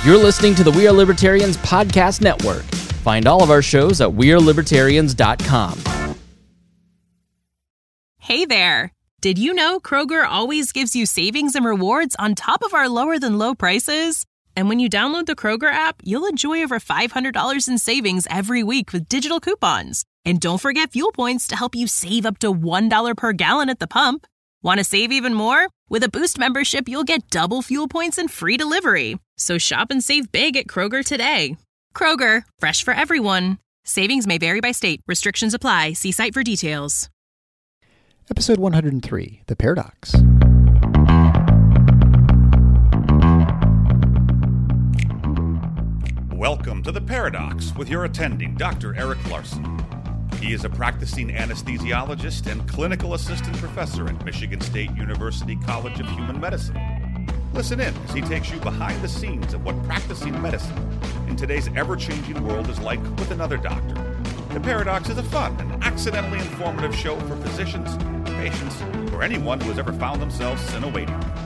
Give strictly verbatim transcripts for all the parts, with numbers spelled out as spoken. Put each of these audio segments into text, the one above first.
You're listening to the We Are Libertarians Podcast Network. Find all of our shows at we are libertarians dot com. Hey there! Did you know Kroger always gives you savings and rewards on top of our lower-than-low prices? And when you download the Kroger app, you'll enjoy over five hundred dollars in savings every week with digital coupons. And don't forget fuel points to help you save up to one dollar per gallon at the pump. Want to save even more? With a Boost membership, you'll get double fuel points and free delivery. So shop and save big at Kroger today. Kroger, fresh for everyone. Savings may vary by state. Restrictions apply. See site for details. Episode one hundred three, The Paradox. Welcome to The Paradox with your attending, Doctor Eric Larson. He is a practicing anesthesiologist and clinical assistant professor at Michigan State University College of Human Medicine. Listen in as he takes you behind the scenes of what practicing medicine in today's ever-changing world is like with another doctor. The Paradox is a fun and accidentally informative show for physicians, patients, or anyone who has ever found themselves in a waiting room.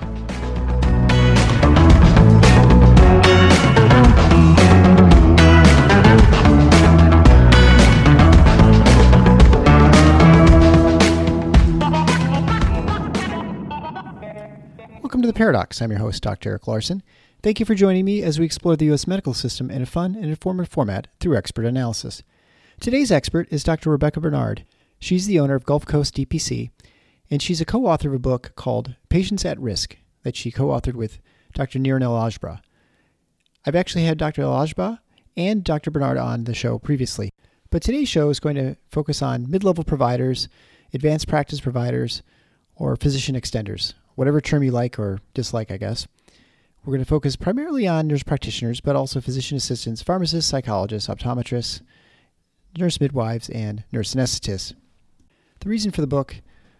Welcome to The Paradox. I'm your host, Doctor Eric Larson. Thank you for joining me as we explore the U S medical system in a fun and informative format through expert analysis. Today's expert is Doctor Rebecca Bernard. She's the owner of Gulf Coast D P C, and she's a co-author of a book called Patients at Risk that she co-authored with Doctor Niran El-Ajbah. I've actually had Doctor El-Ajbah and Doctor Bernard on the show previously, but today's show is going to focus on mid-level providers, advanced practice providers, or physician extenders, whatever term you like or dislike, I guess. We're going to focus primarily on nurse practitioners, but also physician assistants, pharmacists, psychologists, optometrists, nurse midwives, and nurse anesthetists. The reason for the book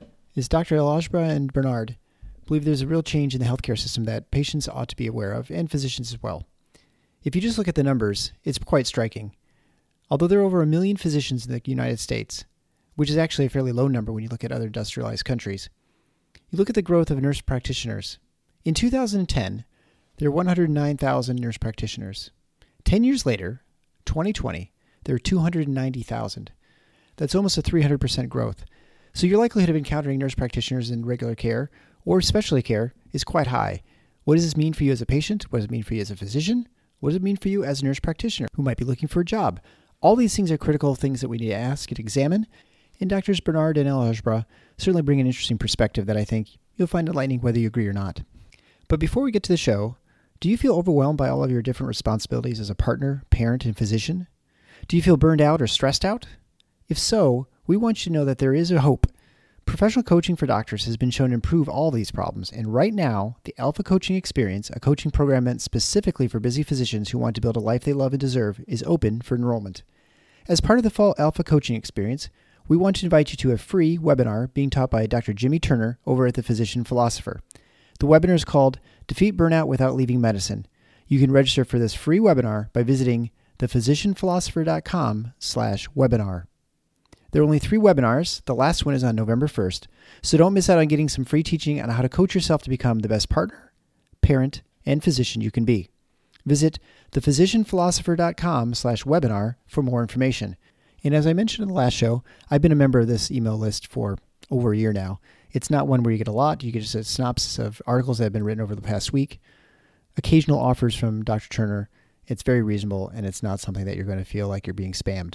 is Doctor El-Ajbah and Bernard believe there's a real change in the healthcare system that patients ought to be aware of, and physicians as well. If you just look at the numbers, it's quite striking. Although there are over a million physicians in the United States, which is actually a fairly low number when you look at other industrialized countries, you look at the growth of nurse practitioners. In two thousand ten, there were one hundred nine thousand nurse practitioners. Ten years later, twenty twenty, there are two hundred ninety thousand. That's almost a three hundred percent growth. So your likelihood of encountering nurse practitioners in regular care or specialty care is quite high. What does this mean for you as a patient? What does it mean for you as a physician? What does it mean for you as a nurse practitioner who might be looking for a job? All these things are critical things that we need to ask and examine. And Doctors Bernard and El-Ajbah certainly bring an interesting perspective that I think you'll find enlightening whether you agree or not. But before we get to the show, do you feel overwhelmed by all of your different responsibilities as a partner, parent, and physician? Do you feel burned out or stressed out? If so, we want you to know that there is a hope. Professional coaching for doctors has been shown to improve all these problems, and right now, the Alpha Coaching Experience, a coaching program meant specifically for busy physicians who want to build a life they love and deserve, is open for enrollment. As part of the fall Alpha Coaching Experience, we want to invite you to a free webinar being taught by Doctor Jimmy Turner over at The Physician Philosopher. The webinar is called Defeat Burnout Without Leaving Medicine. You can register for this free webinar by visiting the physician philosopher dot com slash webinar. There are only three webinars. The last one is on November first, so don't miss out on getting some free teaching on how to coach yourself to become the best partner, parent, and physician you can be. Visit the physician philosopher dot com slash webinar for more information. And as I mentioned in the last show, I've been a member of this email list for over a year now. It's not one where you get a lot. You get just a synopsis of articles that have been written over the past week, occasional offers from Doctor Turner. It's very reasonable, and it's not something that you're going to feel like you're being spammed.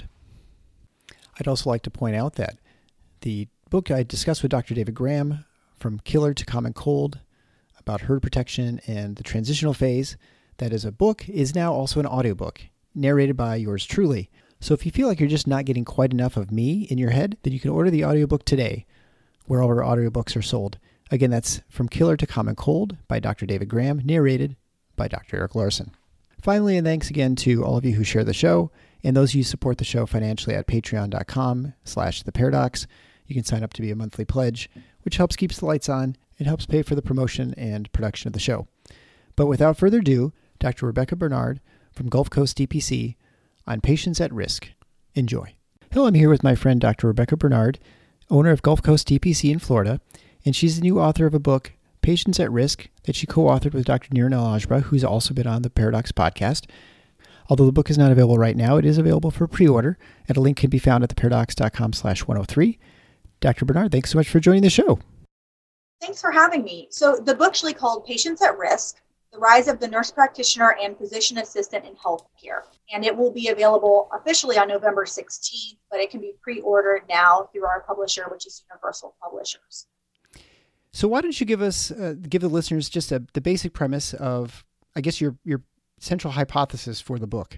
I'd also like to point out that the book I discussed with Doctor David Graham, From Killer to Common Cold, about herd protection and the transitional phase, that is a book, is now also an audiobook, narrated by yours truly. So if you feel like you're just not getting quite enough of me in your head, then you can order the audiobook today, where all of our audiobooks are sold. Again, that's From Killer to Common Cold by Doctor David Graham, narrated by Doctor Eric Larson. Finally, and thanks again to all of you who share the show, and those of you who support the show financially at patreon dot com slash the paradox. You can sign up to be a monthly pledge, which helps keep the lights on and helps pay for the promotion and production of the show. But without further ado, Doctor Rebecca Bernard from Gulf Coast D P C on Patients at Risk. Enjoy. Hello, I'm here with my friend Doctor Rebecca Bernard, owner of Gulf Coast D P C in Florida, and she's the new author of a book, Patients at Risk that she co-authored with Doctor Niran El-Ajba, who's also been on the Paradox podcast. Although the book is not available right now, it is available for pre-order, and a link can be found at theparadox.com slash 103. Doctor Bernard, thanks so much for joining the show. Thanks for having me. So the book's actually called Patients at Risk, The Rise of the Nurse Practitioner and Physician Assistant in Healthcare. And it will be available officially on November sixteenth, but it can be pre-ordered now through our publisher, which is Universal Publishers. So why don't you give us, uh, give the listeners just a, the basic premise of, I guess, your your central hypothesis for the book?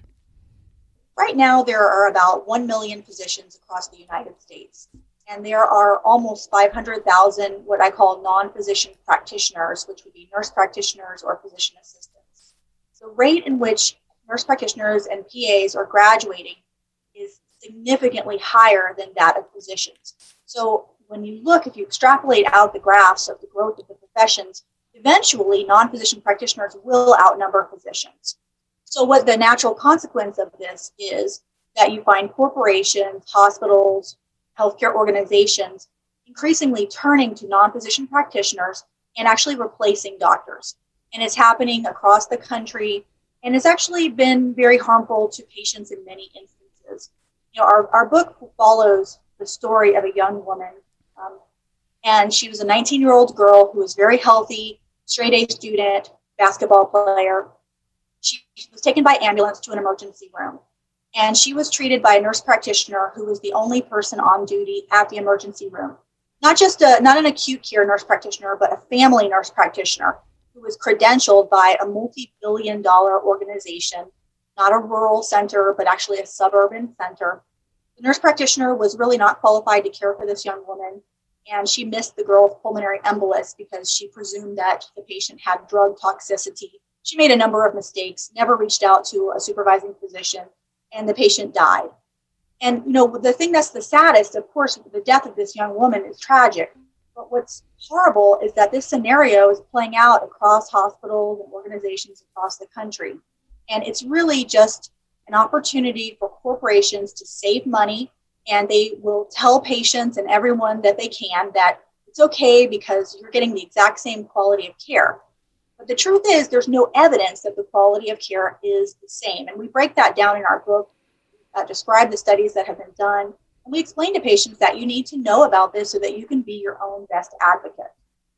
Right now, there are about one million physicians across the United States, and there are almost five hundred thousand what I call non-physician practitioners, which would be nurse practitioners or physician assistants. The rate in which nurse practitioners and P As are graduating is significantly higher than that of physicians. So when you look, if you extrapolate out the graphs of the growth of the professions, eventually non-physician practitioners will outnumber physicians. So what the natural consequence of this is that you find corporations, hospitals, healthcare organizations increasingly turning to non-physician practitioners and actually replacing doctors. And it's happening across the country, and it's actually been very harmful to patients in many instances. You know, our, our book follows the story of a young woman, um, and she was a nineteen-year-old girl who was very healthy, straight-A student, basketball player. She was taken by ambulance to an emergency room, and she was treated by a nurse practitioner who was the only person on duty at the emergency room. Not just a, not an acute care nurse practitioner, but a family nurse practitioner who was credentialed by a multi-billion dollar organization, not a rural center, but actually a suburban center. The nurse practitioner was really not qualified to care for this young woman, and she missed the girl with pulmonary embolus because she presumed that the patient had drug toxicity. She made a number of mistakes, never reached out to a supervising physician, and the patient died. And, you know, the thing that's the saddest, of course, the death of this young woman is tragic. But what's horrible is that this scenario is playing out across hospitals and organizations across the country. And it's really just an opportunity for corporations to save money, and they will tell patients and everyone that they can that it's okay because you're getting the exact same quality of care. But the truth is there's no evidence that the quality of care is the same. And we break that down in our book, uh, describe the studies that have been done. And we explain to patients that you need to know about this so that you can be your own best advocate.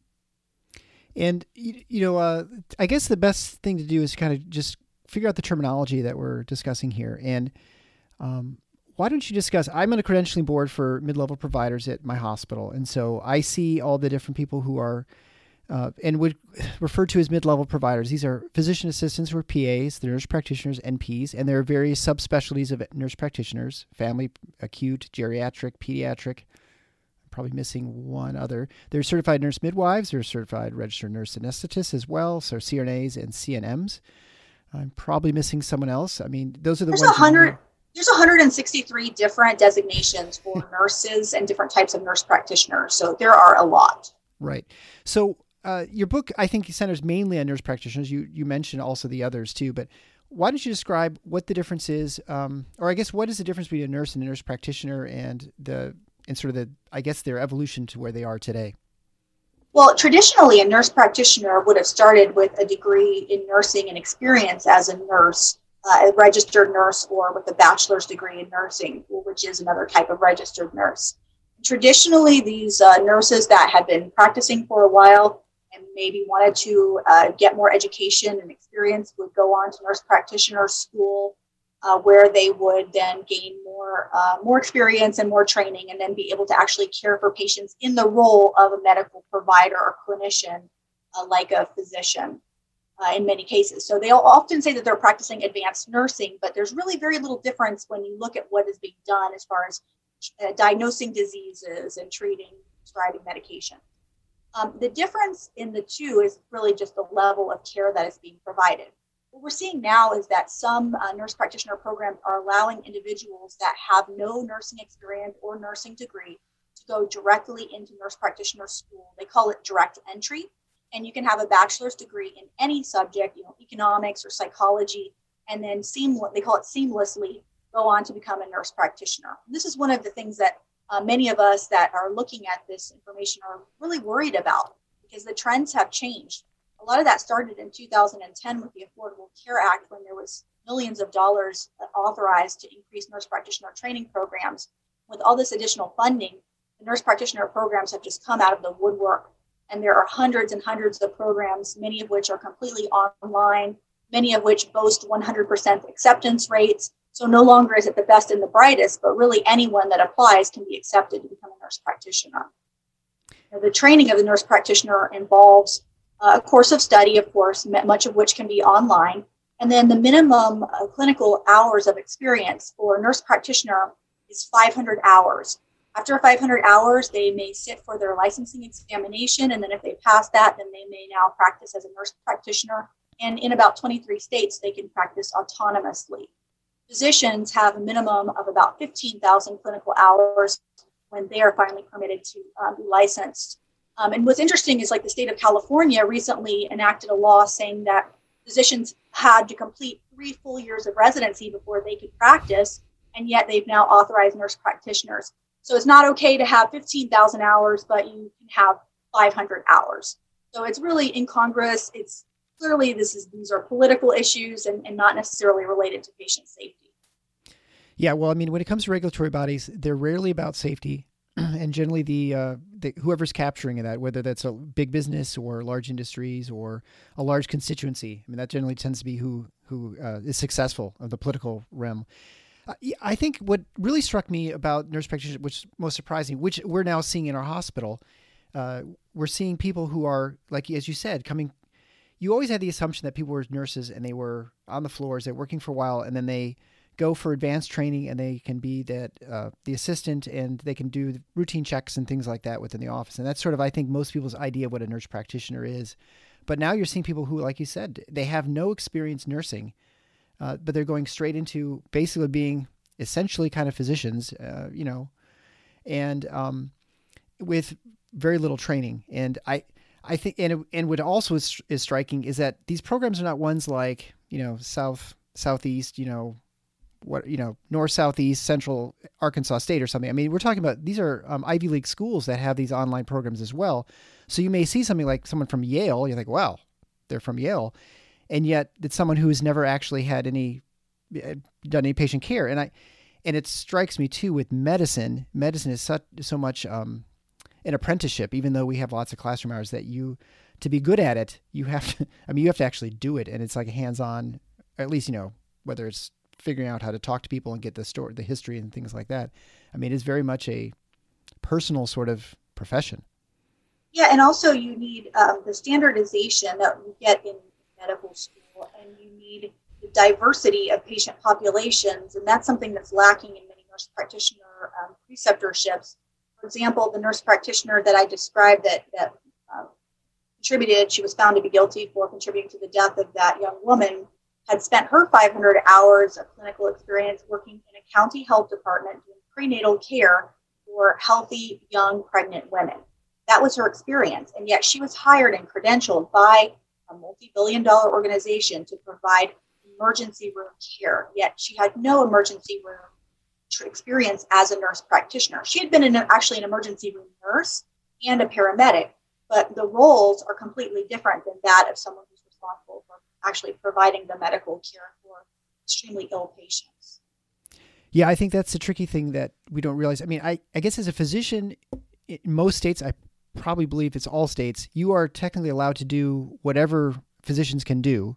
And, you, you know, uh, I guess the best thing to do is kind of just figure out the terminology that we're discussing here. And um, why don't you discuss, I'm on a credentialing board for mid-level providers at my hospital. And so I see all the different people who are Uh, and would refer to as mid-level providers. These are physician assistants who are P As, they're nurse practitioners, N Ps, and there are various subspecialties of nurse practitioners: family, acute, geriatric, pediatric. I'm probably missing one other. They're certified nurse midwives, they're certified registered nurse anesthetists as well, so C R N As and C N Ms. I'm probably missing someone else. I mean, those are the there's ones. one hundred, there's one hundred sixty-three different designations for nurses and different types of nurse practitioners, so there are a lot. Right. So Uh, your book, I think, centers mainly on nurse practitioners. You you mentioned also the others too, but why don't you describe what the difference is, um, or I guess what is the difference between a nurse and a nurse practitioner, and the and sort of the I guess their evolution to where they are today? Well, traditionally, a nurse practitioner would have started with a degree in nursing and experience as a nurse, uh, a registered nurse, or with a bachelor's degree in nursing, which is another type of registered nurse. Traditionally, these uh, nurses that had been practicing for a while and maybe wanted to uh, get more education and experience would go on to nurse practitioner school, uh, where they would then gain more uh, more experience and more training, and then be able to actually care for patients in the role of a medical provider or clinician, uh, like a physician uh, in many cases. So they'll often say that they're practicing advanced nursing, but there's really very little difference when you look at what is being done as far as uh, diagnosing diseases and treating, prescribing medication. Um, the difference in the two is really just the level of care that is being provided. What we're seeing now is that some uh, nurse practitioner programs are allowing individuals that have no nursing experience or nursing degree to go directly into nurse practitioner school. They call it direct entry, and you can have a bachelor's degree in any subject, you know, economics or psychology, and then seam- they call it seamlessly go on to become a nurse practitioner. This is one of the things that Uh, many of us that are looking at this information are really worried about, because the trends have changed. A lot of that started in two thousand ten with the Affordable Care Act, when there was millions of dollars authorized to increase nurse practitioner training programs. With all this additional funding, the nurse practitioner programs have just come out of the woodwork. And there are hundreds and hundreds of programs, many of which are completely online, many of which boast one hundred percent acceptance rates. So no longer is it the best and the brightest, but really anyone that applies can be accepted to become a nurse practitioner. Now, the training of the nurse practitioner involves a course of study, of course, much of which can be online. And then the minimum uh, clinical hours of experience for a nurse practitioner is five hundred hours. After five hundred hours, they may sit for their licensing examination. And then if they pass that, then they may now practice as a nurse practitioner. And in about twenty-three states, they can practice autonomously. Physicians have a minimum of about fifteen thousand clinical hours when they are finally permitted to um, be licensed. Um, and what's interesting is, like, the state of California recently enacted a law saying that physicians had to complete three full years of residency before they could practice, and yet they've now authorized nurse practitioners. So it's not okay to have fifteen thousand hours, but you can have five hundred hours. So it's really incongruous. It's clearly this is these are political issues and, and not necessarily related to patient safety. Yeah, well, I mean, when it comes to regulatory bodies, they're rarely about safety. And generally the, uh, the whoever's capturing that, whether that's a big business or large industries or a large constituency, I mean, that generally tends to be who who uh, is successful of the political realm. Uh, I think what really struck me about nurse practitioners, which is most surprising, which we're now seeing in our hospital, uh, we're seeing people who are, like, as you said, coming. You always had the assumption that people were nurses and they were on the floors, they're working for a while, and then they go for advanced training and they can be that uh, the assistant and they can do routine checks and things like that within the office. And that's sort of, I think, most people's idea of what a nurse practitioner is. But now you're seeing people who, like you said, they have no experience nursing, uh, but they're going straight into basically being essentially kind of physicians, uh, you know, and um, with very little training. And I, I think, and it, and what also is, is striking is that these programs are not ones like, you know, South, Southeast, you know, what, you know, North, Southeast, Central Arkansas State or something. I mean, we're talking about, these are um, Ivy League schools that have these online programs as well. So you may see something like someone from Yale, you think, wow, they're from Yale. And yet it's someone who has never actually had any, done any patient care. And I, and it strikes me too with medicine, medicine is such, so much um, an apprenticeship, even though we have lots of classroom hours, that you, to be good at it, you have to, I mean, you have to actually do it. And it's like a hands-on, or at least, you know, whether it's figuring out how to talk to people and get the story, the history and things like that. I mean, it's very much a personal sort of profession. Yeah, and also you need um, the standardization that we get in medical school, and you need the diversity of patient populations, and that's something that's lacking in many nurse practitioner um, preceptorships. For example, the nurse practitioner that I described that, that uh, contributed, she was found to be guilty for contributing to the death of that young woman, had spent her five hundred hours of clinical experience working in a county health department doing prenatal care for healthy, young, pregnant women. That was her experience. And yet she was hired and credentialed by a multi-billion dollar organization to provide emergency room care. Yet she had no emergency room experience as a nurse practitioner. She had been an, actually an emergency room nurse and a paramedic, but the roles are completely different than that of someone who's responsible for actually providing the medical care for extremely ill patients. Yeah, I think that's the tricky thing that we don't realize. I mean, I, I guess as a physician, in most states, I probably believe it's all states, you are technically allowed to do whatever physicians can do.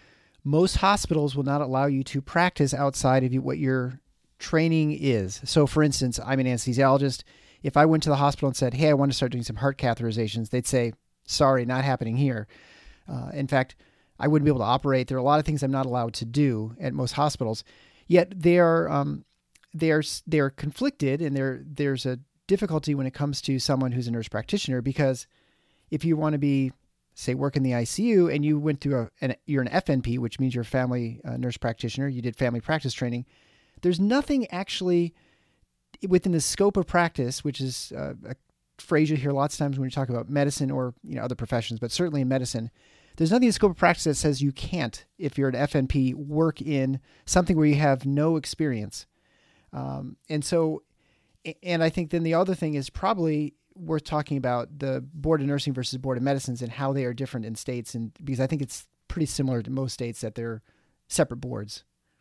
Most hospitals will not allow you to practice outside of what your training is. So for instance, I'm an anesthesiologist. If I went to the hospital and said, hey, I want to start doing some heart catheterizations, they'd say, sorry, not happening here. Uh, in fact, I wouldn't be able to operate. There are a lot of things I'm not allowed to do at most hospitals. Yet they are um, they're they're conflicted, and there there's a difficulty when it comes to someone who's a nurse practitioner, because if you want to be, say, work in the I C U and you went through a an, you're an F N P, which means you're a family uh, nurse practitioner, you did family practice training. There's nothing actually within the scope of practice, which is uh, a phrase you hear lots of times when you talk about medicine or you know other professions, but certainly in medicine. There's nothing in the scope of practice that says you can't, if you're an F N P, work in something where you have no experience. Um, and so, and I think then the other thing is probably worth talking about the Board of Nursing versus Board of Medicines and how they are different in states, and because I think it's pretty similar to most states that they're separate boards.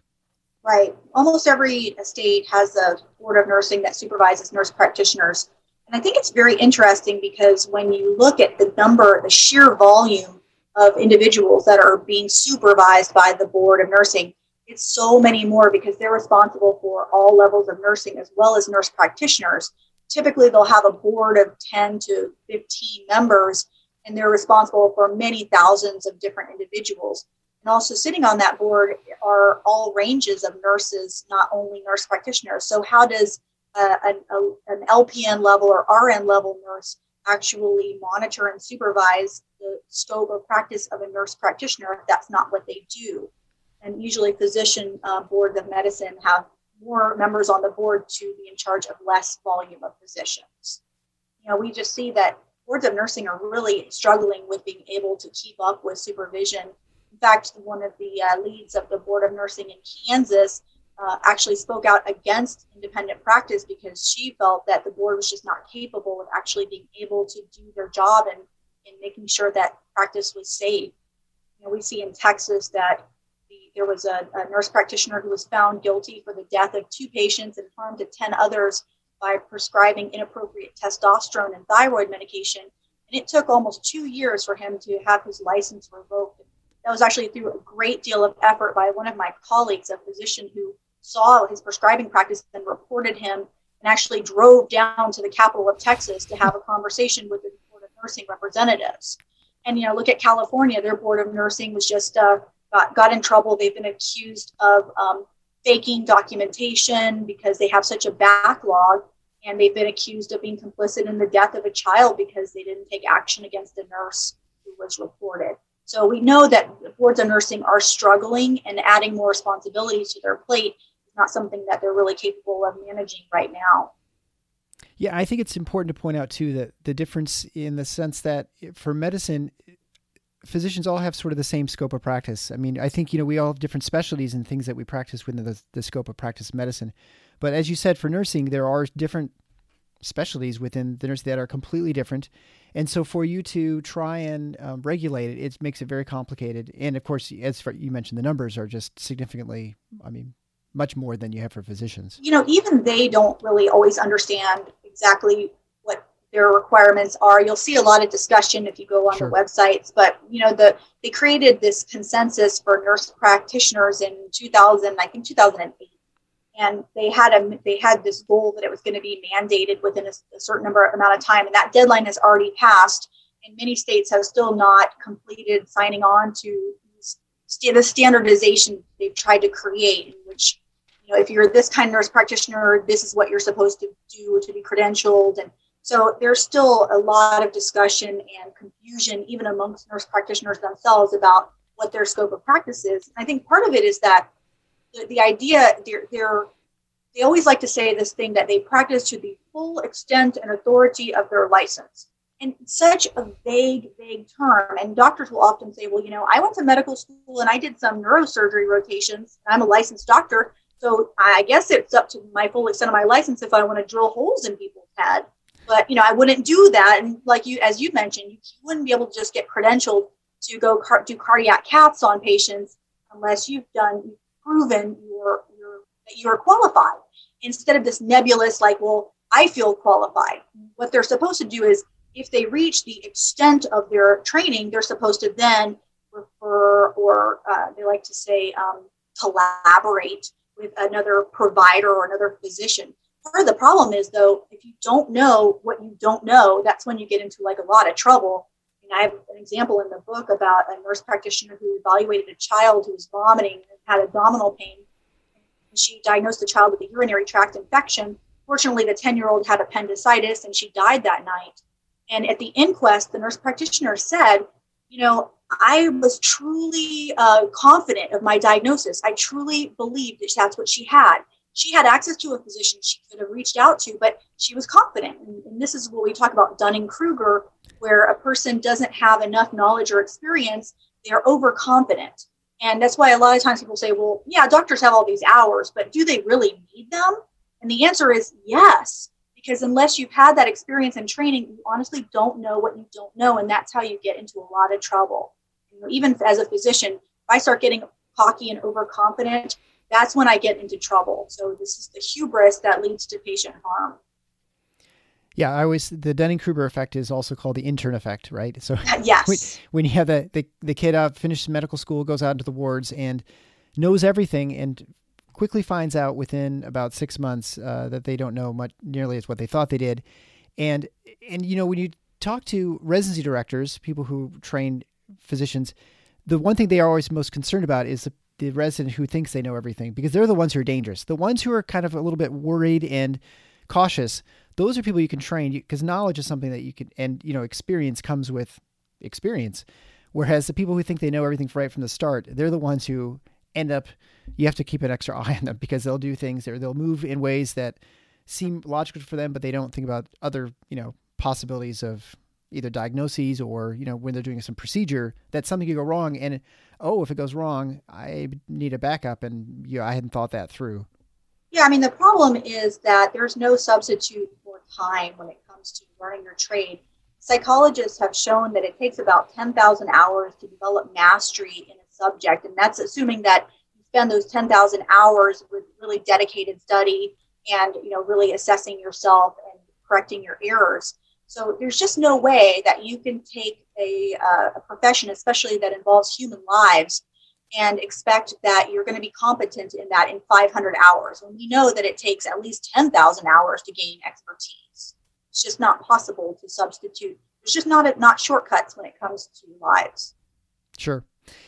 Right. Almost every state has a Board of Nursing that supervises nurse practitioners. And I think it's very interesting because when you look at the number, the sheer volume of individuals that are being supervised by the Board of Nursing, it's so many more because they're responsible for all levels of nursing as well as nurse practitioners. Typically, they'll have a board of ten to fifteen members, and they're responsible for many thousands of different individuals. And also sitting on that board are all ranges of nurses, not only nurse practitioners. So how does uh, an, a, an L P N level or R N level nurse actually monitor and supervise the scope of practice of a nurse practitioner if that's not what they do? And usually physician uh, boards of medicine have more members on the board to be in charge of less volume of physicians. You know, we just see that boards of nursing are really struggling with being able to keep up with supervision. In fact, one of the uh, leads of the Board of Nursing in Kansas uh, actually spoke out against independent practice because she felt that the board was just not capable of actually being able to do their job and in making sure that practice was safe. You know, we see in Texas that the, there was a, a nurse practitioner who was found guilty for the death of two patients and harm to ten others by prescribing inappropriate testosterone and thyroid medication. And it took almost two years for him to have his license revoked. That was actually through a great deal of effort by one of my colleagues, a physician who saw his prescribing practice and reported him and actually drove down to the capital of Texas to have a conversation with the Board of Nursing representatives. And, you know, look at California, their Board of Nursing was just uh, got, got in trouble. They've been accused of um, faking documentation because they have such a backlog, and they've been accused of being complicit in the death of a child because they didn't take action against a nurse who was reported. So we know that boards of nursing are struggling, and adding more responsibilities to their plate is not something that they're really capable of managing right now. Yeah, I think it's important to point out, too, that the difference in the sense that for medicine, physicians all have sort of the same scope of practice. I mean, I think, you know, we all have different specialties and things that we practice within the, the scope of practice of medicine. But as you said, for nursing, there are different specialties within the nursing that are completely different. And so for you to try and um, regulate it, it makes it very complicated. And of course, as for, you mentioned, the numbers are just significantly, I mean, much more than you have for physicians. You know, even they don't really always understand exactly what their requirements are. You'll see a lot of discussion if you go on sure. the websites, but you know, the they created this consensus for nurse practitioners in two thousand, I think two thousand eight. And they had a they had this goal that it was going to be mandated within a, a certain number amount of time, and that deadline has already passed. And many states have still not completed signing on to st- the standardization they've tried to create, in which, you know, if you're this kind of nurse practitioner, this is what you're supposed to do to be credentialed. And so there's still a lot of discussion and confusion, even amongst nurse practitioners themselves, about what their scope of practice is. And I think part of it is that the, the idea, they're, they're, they always like to say this thing that they practice to the full extent and authority of their license. And it's such a vague, vague term. And doctors will often say, well, you know, I went to medical school and I did some neurosurgery rotations. And I'm a licensed doctor. So I guess it's up to my full extent of my license if I want to drill holes in people's head. But, you know, I wouldn't do that. And like you, as you mentioned, you wouldn't be able to just get credentialed to go car- do cardiac caths on patients unless you've done, you've proven you're, you're, that you're qualified. Instead of this nebulous, like, well, I feel qualified. What they're supposed to do is, if they reach the extent of their training, they're supposed to then refer, or uh, they like to say, um, collaborate with another provider or another physician. Part of the problem is, though, if you don't know what you don't know, that's when you get into like a lot of trouble. And I have an example in the book about a nurse practitioner who evaluated a child who was vomiting and had abdominal pain. And she diagnosed the child with a urinary tract infection. Fortunately, the ten-year-old had appendicitis and she died that night. And at the inquest, the nurse practitioner said, you know, I was truly uh, confident of my diagnosis. I truly believed that that's what she had. She had access to a physician she could have reached out to, but she was confident. And, and this is what we talk about Dunning-Kruger, where a person doesn't have enough knowledge or experience. They're overconfident. And that's why a lot of times people say, well, yeah, doctors have all these hours, but do they really need them? And the answer is yes. because unless you've had that experience and training, you honestly don't know what you don't know. And that's how you get into a lot of trouble. You know, even as a physician, if I start getting cocky and overconfident, that's when I get into trouble. So this is the hubris that leads to patient harm. Yeah, I always, the Dunning-Kruger effect is also called the intern effect, right? So yes. when, when you have the, the, the kid out, finishes medical school, goes out into the wards and knows everything and quickly finds out within about six months uh, that they don't know much nearly as what they thought they did. And, and, you know, when you talk to residency directors, people who train physicians, the one thing they are always most concerned about is the, the resident who thinks they know everything, because they're the ones who are dangerous. The ones who are kind of a little bit worried and cautious, those are people you can train, because knowledge is something that you can, and, you know, experience comes with experience. Whereas the people who think they know everything right from the start, they're the ones who end up, you have to keep an extra eye on them, because they'll do things, or they'll move in ways that seem logical for them, but they don't think about other, you know, possibilities of either diagnoses or, you know, when they're doing some procedure that something could go wrong. And, oh, if it goes wrong, I need a backup. And, you know, I hadn't thought that through. Yeah, I mean, the problem is that there's no substitute for time when it comes to learning your trade. Psychologists have shown that it takes about ten thousand hours to develop mastery in a subject. And that's assuming that you spend those ten thousand hours with really dedicated study and, you know, really assessing yourself and correcting your errors. So there's just no way that you can take a, uh, a profession, especially that involves human lives, and expect that you're going to be competent in that in five hundred hours. And we know that it takes at least ten thousand hours to gain expertise. It's just not possible to substitute. There's just not a, not shortcuts when it comes to lives. Sure.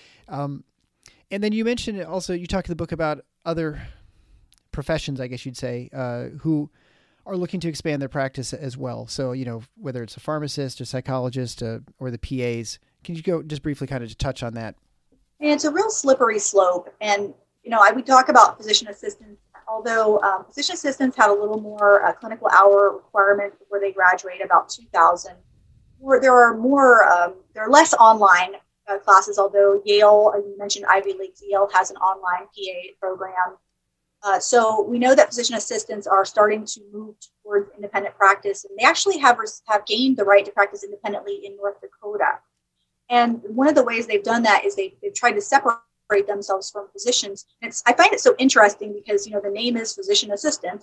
Um, and then you mentioned also, you talk in the book about other professions, I guess you'd say, uh, who are looking to expand their practice as well. So, you know, whether it's a pharmacist, a psychologist, uh, or the P As, can you go just briefly kind of touch on that? And it's a real slippery slope. And, you know, I, we talk about physician assistants, although um, physician assistants have a little more uh, clinical hour requirement before they graduate, about two thousand. Where there are more, um, there are less online uh, classes, although Yale, uh, you mentioned Ivy League, Yale has an online P A program. Uh, so we know that physician assistants are starting to move towards independent practice, and they actually have, have gained the right to practice independently in North Dakota. And one of the ways they've done that is they, they've tried to separate themselves from physicians. And it's, I find it so interesting because, you know, the name is physician assistant.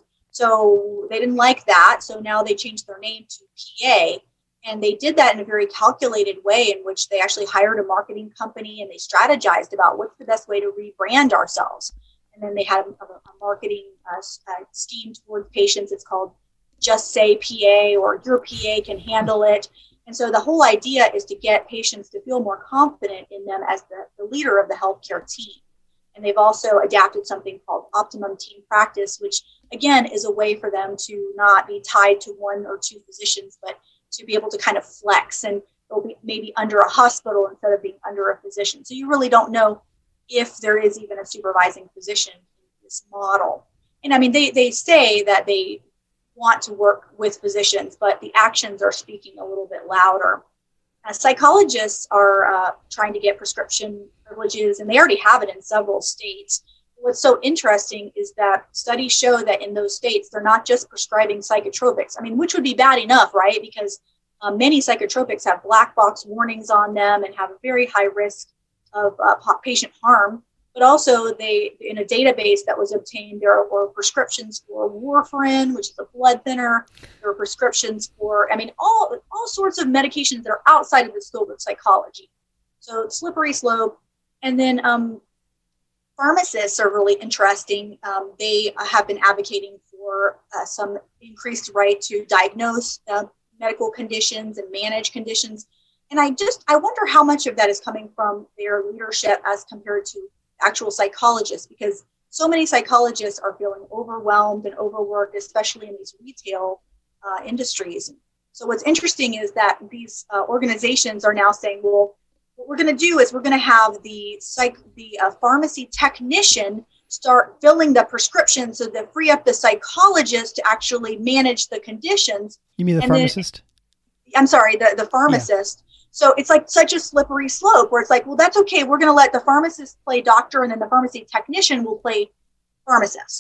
So they didn't like that. So now they changed their name to P A. And they did that in a very calculated way, in which they actually hired a marketing company and they strategized about what's the best way to rebrand ourselves. And then they had a, a marketing uh, uh, scheme towards patients. It's called Just Say P A, or Your P A Can Handle It. And so the whole idea is to get patients to feel more confident in them as the, the leader of the healthcare team. And they've also adapted something called Optimum Team Practice, which again is a way for them to not be tied to one or two physicians, but to be able to kind of flex, and they'll be maybe under a hospital instead of being under a physician. So you really don't know if there is even a supervising physician in this model. And I mean, they, they say that they want to work with physicians, but the actions are speaking a little bit louder. Uh, psychologists are uh, trying to get prescription privileges, and they already have it in several states. What's so interesting is that studies show that in those states, they're not just prescribing psychotropics. I mean, which would be bad enough, right? Because uh, many psychotropics have black box warnings on them and have a very high risk of uh, patient harm. But also, they, in a database that was obtained, there were prescriptions for warfarin, which is a blood thinner. There were prescriptions for, I mean, all all sorts of medications that are outside of the scope of psychology. So slippery slope. And then um, pharmacists are really interesting. Um, they have been advocating for uh, some increased right to diagnose uh, medical conditions and manage conditions. And I just, I wonder how much of that is coming from their leadership as compared to actual psychologists, because so many psychologists are feeling overwhelmed and overworked, especially in these retail uh, industries. So what's interesting is that these uh, organizations are now saying, well, what we're going to do is we're going to have the psych, the uh, pharmacy technician start filling the prescriptions, so that free up the psychologist to actually manage the conditions. You mean the and pharmacist? Then, I'm sorry, the, the pharmacist. Yeah. So it's like such a slippery slope where it's like, well, that's okay. We're going to let the pharmacist play doctor, and then the pharmacy technician will play pharmacist.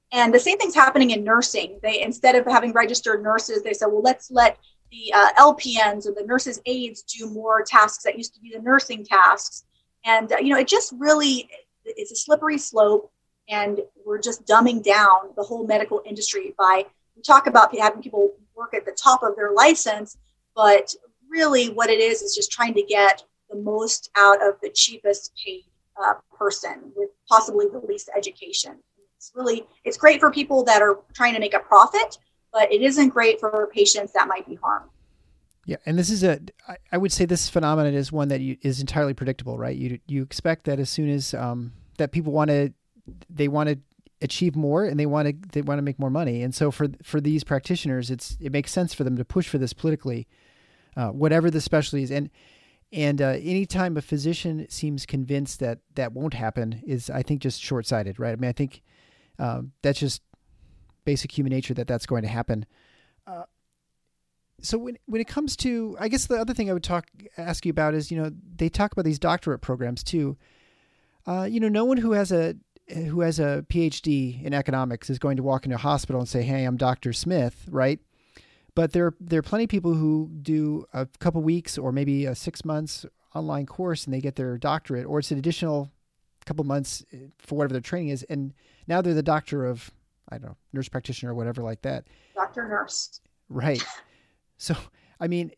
And the same thing's happening in nursing. They, instead of having registered nurses, they said, well, let's let the uh, L P Ns or the nurses' aides do more tasks that used to be the nursing tasks. And, uh, you know, it just really, it's a slippery slope. And we're just dumbing down the whole medical industry by, we talk about having people work at the top of their license, but really what it is is just trying to get the most out of the cheapest paid uh, person with possibly the least education. It's really, it's great for people that are trying to make a profit, but it isn't great for patients that might be harmed. Yeah, and this is a, I would say this phenomenon is one that you, is entirely predictable, right? You you expect that as soon as um, that people want to, they want to achieve more and they want to they want to make more money, and so for for these practitioners, it's it makes sense for them to push for this politically, uh, whatever the specialty is, and and uh, anytime a physician seems convinced that that won't happen is, I think, just short-sighted, right? I mean, I think um, that's just basic human nature that that's going to happen. Uh, So when when it comes to, I guess the other thing I would talk ask you about is, you know, they talk about these doctorate programs too. Uh, you know, no one who has a who has a P H D in economics is going to walk into a hospital and say, "Hey, I'm Doctor Smith," right? But there there are plenty of people who do a couple weeks or maybe a six months online course and they get their doctorate, or it's an additional couple months for whatever their training is, and now they're the doctor of, I don't know, nurse practitioner or whatever like that. Doctor Nurse. Right. So, I mean,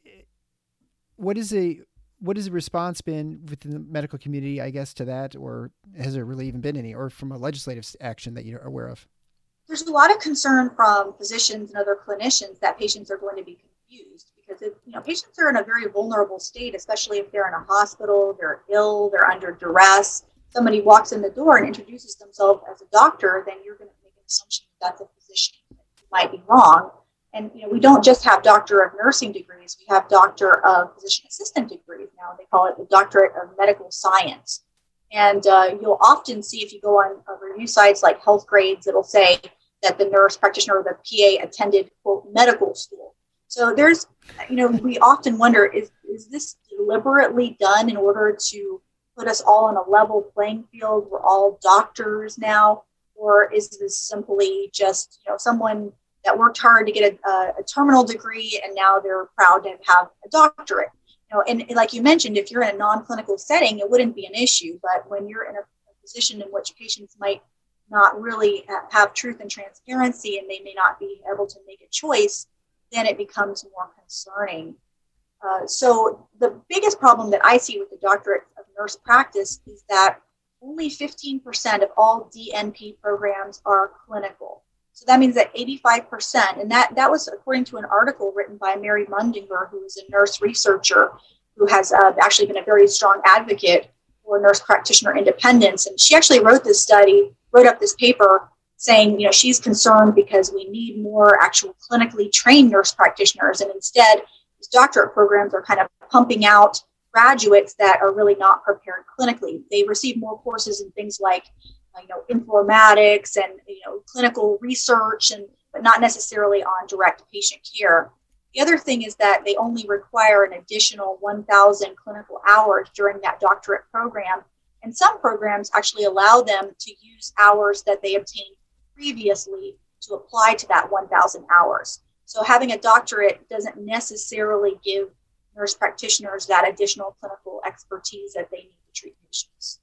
what is a what has the response been within the medical community, I guess, to that, or has there really even been any, or from a legislative action that you're aware of? There's a lot of concern from physicians and other clinicians that patients are going to be confused because, if, you know, patients are in a very vulnerable state, especially if they're in a hospital, they're ill, they're under duress. Somebody walks in the door and introduces themselves as a doctor, then you're going to make an assumption that that's a physician. You might be wrong. And, you know, we don't just have doctor of nursing degrees. We have doctor of physician assistant degrees now. They call it the doctorate of medical science. And uh, you'll often see, if you go on uh, review sites like Health Grades, it'll say that the nurse practitioner or the P A attended, quote, medical school. So there's, you know, we often wonder, is, is this deliberately done in order to put us all on a level playing field? We're all doctors now. Or is this simply just, you know, someone that worked hard to get a, a, a terminal degree and now they're proud to have a doctorate? You know, and, and like you mentioned, if you're in a non-clinical setting, it wouldn't be an issue. But when you're in a, a position in which patients might not really have truth and transparency and they may not be able to make a choice, then it becomes more concerning. Uh, so the biggest problem that I see with the doctorate of nurse practice is that only fifteen percent of all D N P programs are clinical. So that means that eighty-five percent, and that, that was according to an article written by Mary Mundinger, who is a nurse researcher who has uh, actually been a very strong advocate for nurse practitioner independence. And she actually wrote this study, wrote up this paper saying, you know, she's concerned because we need more actual clinically trained nurse practitioners. And instead, these doctorate programs are kind of pumping out graduates that are really not prepared clinically. They receive more courses in things like you know, informatics and, you know, clinical research, and but not necessarily on direct patient care. The other thing is that they only require an additional one thousand clinical hours during that doctorate program. And some programs actually allow them to use hours that they obtained previously to apply to that one thousand hours. So having a doctorate doesn't necessarily give nurse practitioners that additional clinical expertise that they need to treat patients.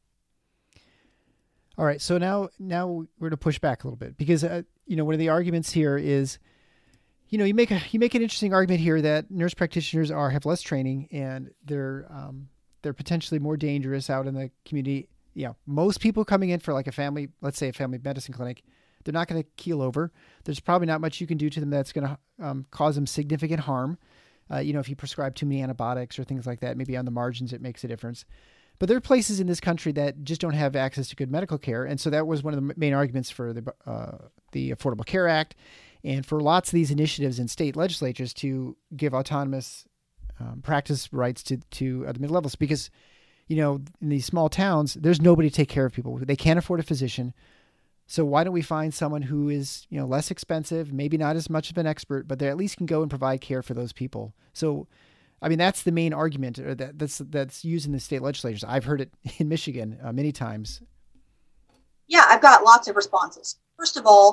All right, so now now we're to push back a little bit because uh, you know, one of the arguments here is, you know, you make a you make an interesting argument here that nurse practitioners are have less training and they're um, they're potentially more dangerous out in the community. You know, most people coming in for like a family, let's say a family medicine clinic, they're not going to keel over. There's probably not much you can do to them that's going to um, cause them significant harm. Uh, you know, if you prescribe too many antibiotics or things like that, maybe on the margins it makes a difference. But there are places in this country that just don't have access to good medical care. And so that was one of the main arguments for the uh, the Affordable Care Act and for lots of these initiatives in state legislatures to give autonomous um, practice rights to, to other middle levels. Because, you know, in these small towns, there's nobody to take care of people. They can't afford a physician. So why don't we find someone who is, you know, less expensive, maybe not as much of an expert, but they at least can go and provide care for those people. So I mean, that's the main argument or that, that's that's used in the state legislatures. I've heard it in Michigan uh, many times. Yeah, I've got lots of responses. First of all,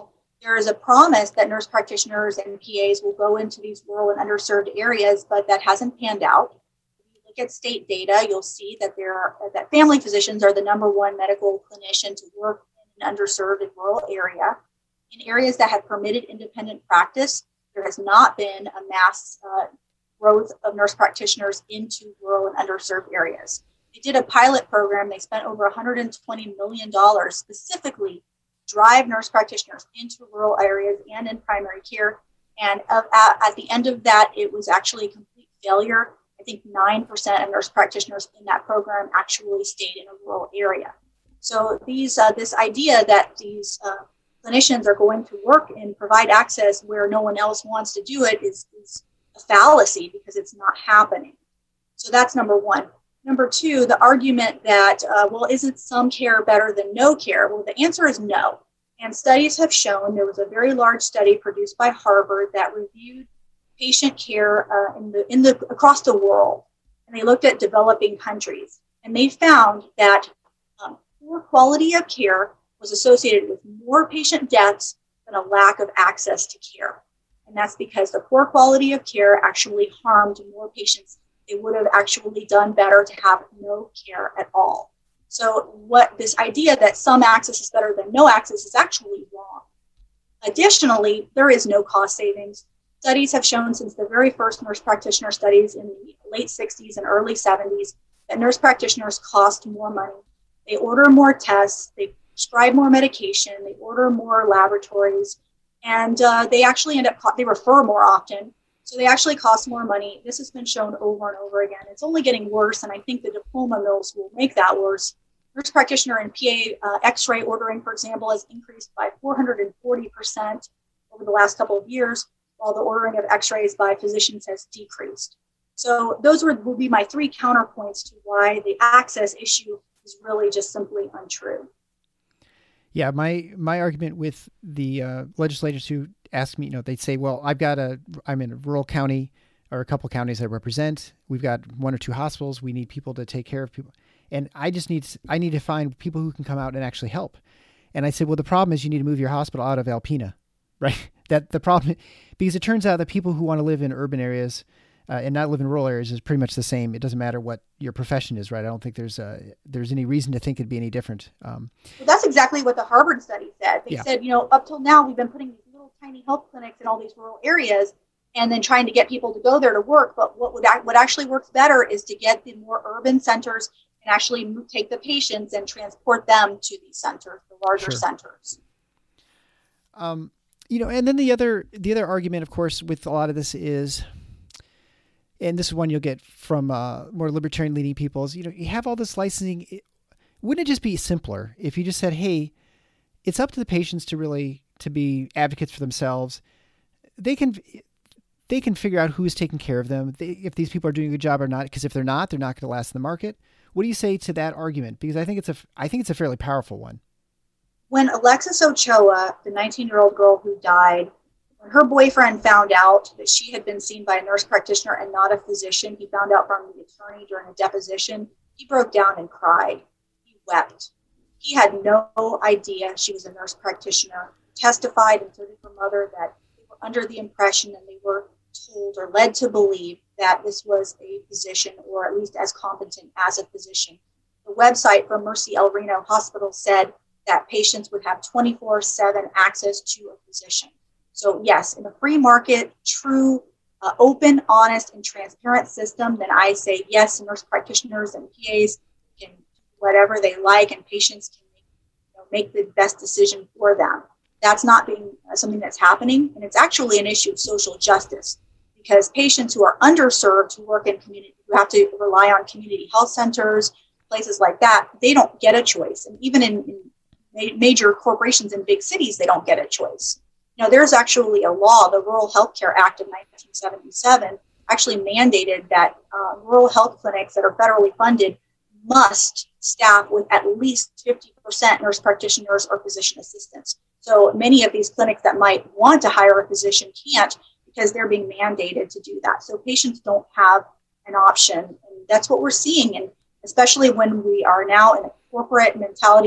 There is a promise that nurse practitioners and P As will go into these rural and underserved areas, but that hasn't panned out. If you look at state data, you'll see that there are, that family physicians are the number one medical clinician to work in an underserved and rural area. In areas that have permitted independent practice, there has not been a mass uh, growth of nurse practitioners into rural and underserved areas. They did a pilot program. They spent over one hundred twenty million dollars specifically drive nurse practitioners into rural areas and in primary care. And uh, at, at the end of that, it was actually a complete failure. I think nine percent of nurse practitioners in that program actually stayed in a rural area. So these uh, this idea that these uh, clinicians are going to work and provide access where no one else wants to do it is, is a fallacy because it's not happening. So that's number one. Number two, the argument that, uh, well, isn't some care better than no care? Well, the answer is no. And studies have shown, there was a very large study produced by Harvard that reviewed patient care uh, in the in the across the world. And they looked at developing countries. And they found that um, poor quality of care was associated with more patient deaths than a lack of access to care. And that's because the poor quality of care actually harmed more patients. They would have actually done better to have no care at all. So what this idea that some access is better than no access is actually wrong. Additionally, there is no cost savings. Studies have shown since the very first nurse practitioner studies in the late sixties and early seventies that nurse practitioners cost more money. They order more tests, they prescribe more medication, they order more laboratories, and uh, they actually end up, they refer more often. So they actually cost more money. This has been shown over and over again. It's only getting worse, and I think the diploma mills will make that worse. Nurse practitioner and P A uh, X-ray ordering, for example, has increased by four hundred forty percent over the last couple of years, while the ordering of X-rays by physicians has decreased. So those were, will be my three counterpoints to why the access issue is really just simply untrue. Yeah, my my argument with the uh, legislators who ask me, you know, they'd say, well, I've got a, I'm in a rural county or a couple counties I represent. We've got one or two hospitals. We need people to take care of people. And I just need, I need to find people who can come out and actually help. And I said, well, the problem is you need to move your hospital out of Alpena, right? That the problem, because it turns out that people who want to live in urban areas uh, and not live in rural areas is pretty much the same. It doesn't matter what your profession is, right? I don't think there's uh, there's any reason to think it'd be any different. Um, well, that's exactly what the Harvard study said. They yeah. said, you know, up till now, we've been putting these little tiny health clinics in all these rural areas and then trying to get people to go there to work. But what would what actually works better is to get the more urban centers and actually take the patients and transport them to these centers, the larger Sure. centers. Um, you know, and then the other the other argument, of course, with a lot of this is, and this is one you'll get from uh, more libertarian leaning people, is, you know, you have all this licensing. It, wouldn't it just be simpler if you just said, hey, it's up to the patients to really to be advocates for themselves. They can they can figure out who is taking care of them, they, if these people are doing a good job or not. Because if they're not, they're not going to last in the market. What do you say to that argument? Because I think it's a I think it's a fairly powerful one. When Alexis Ochoa, the nineteen-year-old girl who died, when her boyfriend found out that she had been seen by a nurse practitioner and not a physician, he found out from the attorney during a deposition, he broke down and cried. He wept. He had no idea she was a nurse practitioner. Testified, and so did her mother, that they were under the impression and they were told or led to believe that this was a physician, or at least as competent as a physician. The website for Mercy El Reno Hospital said that patients would have twenty-four seven access to a physician. So yes, in a free market, true, uh, open, honest, and transparent system, then I say yes, nurse practitioners and P As can do whatever they like, and patients can make, you know, make the best decision for them. That's not being uh, something that's happening, and it's actually an issue of social justice, because patients who are underserved, who work in community, who have to rely on community health centers, places like that, they don't get a choice. And even in, in ma- major corporations in big cities, they don't get a choice. You know, there's actually a law, the Rural Health Care Act of nineteen seventy-seven, actually mandated that uh, rural health clinics that are federally funded must staff with at least fifty percent nurse practitioners or physician assistants. So many of these clinics that might want to hire a physician can't, because they're being mandated to do that. So patients don't have an option. And that's what we're seeing. And especially when we are now in a corporate mentality,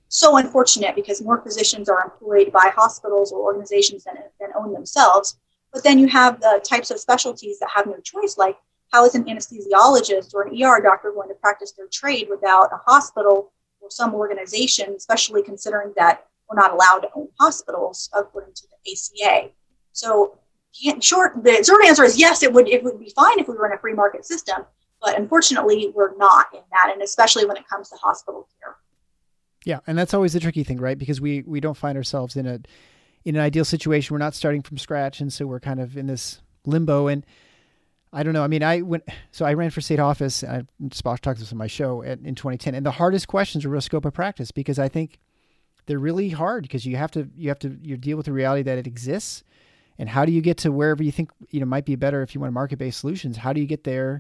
so unfortunate because more physicians are employed by hospitals or organizations than, than own themselves. But then you have the types of specialties that have no choice, like how is an anesthesiologist or an E R doctor going to practice their trade without a hospital or some organization, especially considering that we're not allowed to own hospitals according to the A C A. So short, the short answer is yes, it would, it would be fine if we were in a free market system, but unfortunately we're not in that, and especially when it comes to hospital care. Yeah, and that's always the tricky thing, right? Because we, we don't find ourselves in a in an ideal situation. We're not starting from scratch, and so we're kind of in this limbo. And I don't know. I mean, I went so I ran for state office. I talked about this on my show at, in twenty ten, and the hardest questions were real scope of practice, because I think they're really hard, because you have to you have to you deal with the reality that it exists, and how do you get to wherever you think you know might be better if you want market-based solutions? How do you get there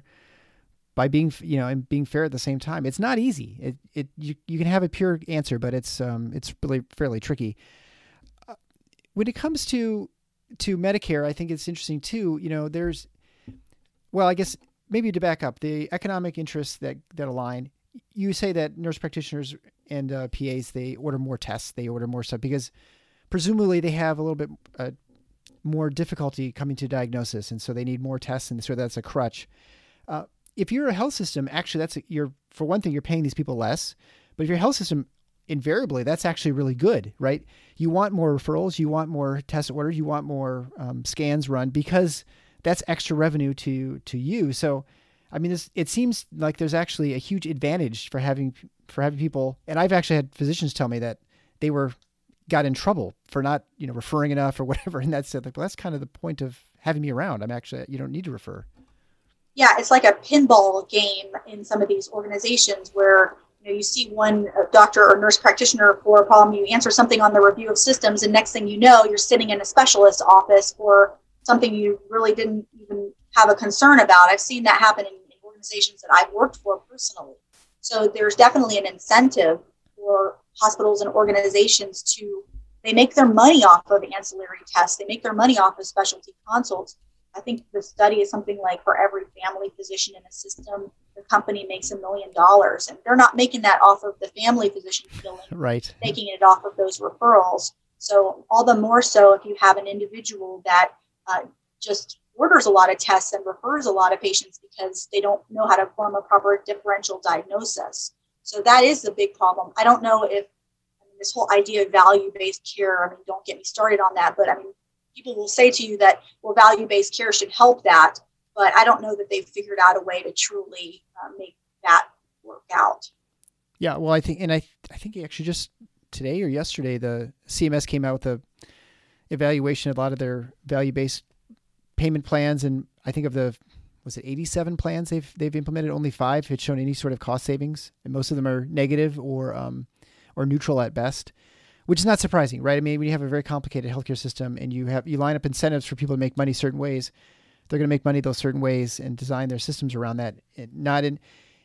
by being you know and being fair at the same time? It's not easy. It it you you can have a pure answer, but it's um it's really fairly tricky. Uh, when it comes to to Medicare, I think it's interesting too. You know, there's well, I guess maybe to back up, the economic interests that that align. You say that nurse practitioners and uh, P As, they order more tests, they order more stuff because presumably they have a little bit uh, more difficulty coming to diagnosis, and so they need more tests, and so that's a crutch. Uh, if you're a health system, actually, that's a, you're for one thing, you're paying these people less, but if you're a health system, invariably, that's actually really good, right? You want more referrals, you want more tests ordered, you want more um, scans run, because that's extra revenue to to you. So, I mean, this, it seems like there's actually a huge advantage for having for having people, and I've actually had physicians tell me that they were got in trouble for not you know referring enough or whatever, and that's like, well, that's kind of the point of having me around. I'm actually you don't need to refer. Yeah, it's like a pinball game in some of these organizations where you know you see one doctor or nurse practitioner for a problem, you answer something on the review of systems, and next thing you know, you're sitting in a specialist office for something you really didn't even have a concern about. I've seen that happen in, in organizations that I've worked for personally. So there's definitely an incentive for hospitals and organizations to, they make their money off of ancillary tests. They make their money off of specialty consults. I think the study is something like for every family physician in a system, the company makes a million dollars, and they're not making that off of the family physician billing, right? Making it off of those referrals. So all the more so if you have an individual that uh, just orders a lot of tests and refers a lot of patients because they don't know how to form a proper differential diagnosis. So that is the big problem. I don't know if I mean, this whole idea of value-based care, I mean, don't get me started on that, but I mean, people will say to you that, well, value-based care should help that, but I don't know that they've figured out a way to truly uh, make that work out. Yeah, well, I think, and I, I think actually just today or yesterday, the C M S came out with a evaluation of a lot of their value-based payment plans, and I think of the was it eighty-seven plans they've they've implemented, only five had shown any sort of cost savings, and most of them are negative or um or neutral at best, which is not surprising, right? I mean, when you have a very complicated healthcare system and you have you line up incentives for people to make money certain ways, they're going to make money those certain ways and design their systems around that, not in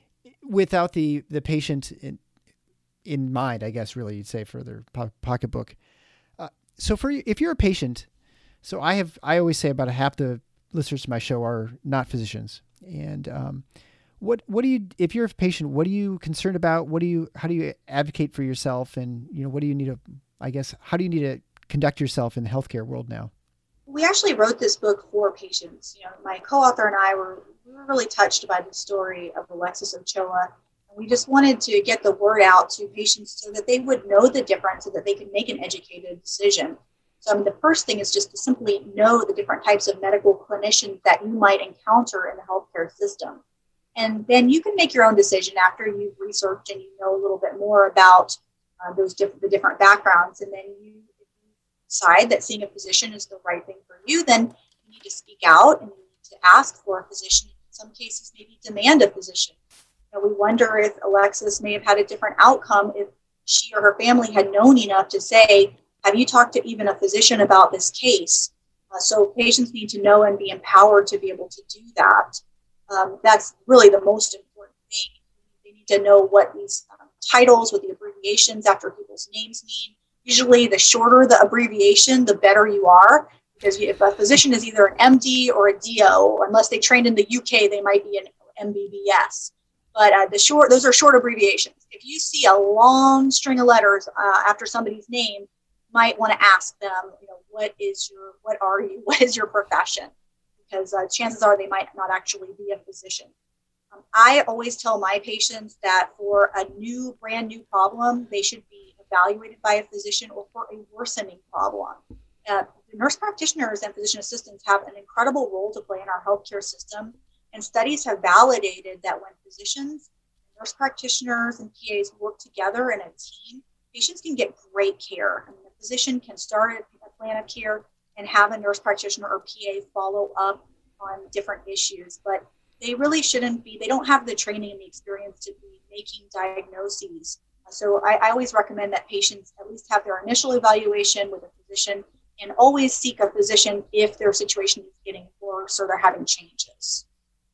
without the the patient in in mind, I guess, really, you'd say, for their po- pocketbook. Uh, so for if you're a patient, so I have I always say about a half the listeners to my show are not physicians. And um, what what do you if you're a patient, what are you concerned about? What do you how do you advocate for yourself? And you know, what do you need to I guess how do you need to conduct yourself in the healthcare world now? We actually wrote this book for patients. You know, my co-author and I were we were really touched by the story of Alexis Ochoa. And we just wanted to get the word out to patients so that they would know the difference so that they could make an educated decision. So I mean, the first thing is just to simply know the different types of medical clinicians that you might encounter in the healthcare system. And then you can make your own decision after you've researched and you know a little bit more about uh, those diff- the different backgrounds. And then you, if you decide that seeing a physician is the right thing for you, then you need to speak out and you need to ask for a physician. In some cases, maybe demand a physician. You know, we wonder if Alexis may have had a different outcome if she or her family had known enough to say, have you talked to even a physician about this case? Uh, so patients need to know and be empowered to be able to do that. Um, that's really the most important thing. They need to know what these um, titles, what the abbreviations after people's names mean. Usually the shorter the abbreviation, the better you are. Because if a physician is either an M D or a D O, or unless they trained in the U K, they might be an M B B S. But uh, the short, those are short abbreviations. If you see a long string of letters uh, after somebody's name, you might want to ask them, you know, what is your, what are you, what is your profession? Because uh, chances are they might not actually be a physician. Um, I always tell my patients that for a new, brand new problem, they should be evaluated by a physician, or for a worsening problem. Uh, nurse practitioners and physician assistants have an incredible role to play in our healthcare system. And studies have validated that when physicians, nurse practitioners, and P As work together in a team, patients can get great care. I mean, the physician can start a plan of care and have a nurse practitioner or P A follow up on different issues. But they really shouldn't be, they don't have the training and the experience to be making diagnoses. So I, I always recommend that patients at least have their initial evaluation with a physician, and always seek a physician if their situation is getting worse or they're having changes.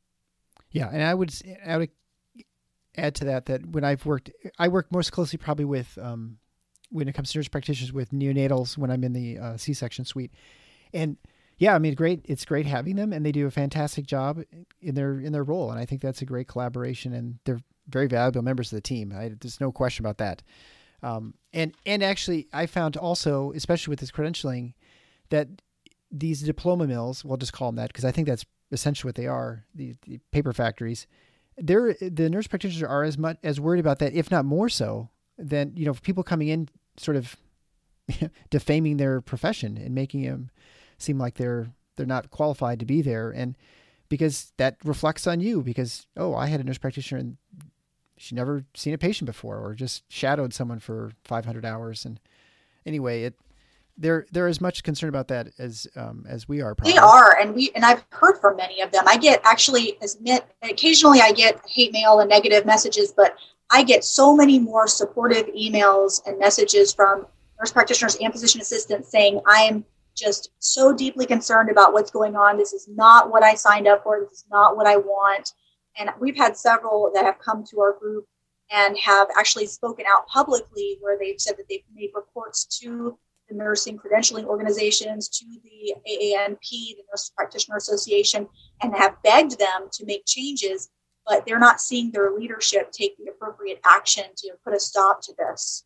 Yeah, and I would I would add to that that when I've worked, I work most closely probably with, um, when it comes to nurse practitioners, with neonatals when I'm in the uh, C-section suite. And yeah, I mean, great. It's great having them, and they do a fantastic job in their in their role. And I think that's a great collaboration, and they're very valuable members of the team. I, there's no question about that. Um, and and actually, I found also, especially with this credentialing, that these diploma mills, we'll just call them that because I think that's essentially what they are, the, the paper factories. They're, the nurse practitioners are as much as worried about that, if not more so, than, you know, people coming in sort of defaming their profession and making them seem like they're they're not qualified to be there. And because that reflects on you, because, oh, I had a nurse practitioner and she never seen a patient before, or just shadowed someone for five hundred hours. And anyway, it they're they're as much concerned about that as um, as we are. Probably. They are, and we and I've heard from many of them. I get actually admit occasionally I get hate mail and negative messages, but I get so many more supportive emails and messages from nurse practitioners and physician assistants saying, I am just so deeply concerned about what's going on. This is not what I signed up for. This is not what I want. And we've had several that have come to our group and have actually spoken out publicly where they've said that they've made reports to the nursing credentialing organizations, to the A A N P, the Nurse Practitioner Association, and have begged them to make changes, but they're not seeing their leadership take the appropriate action to put a stop to this.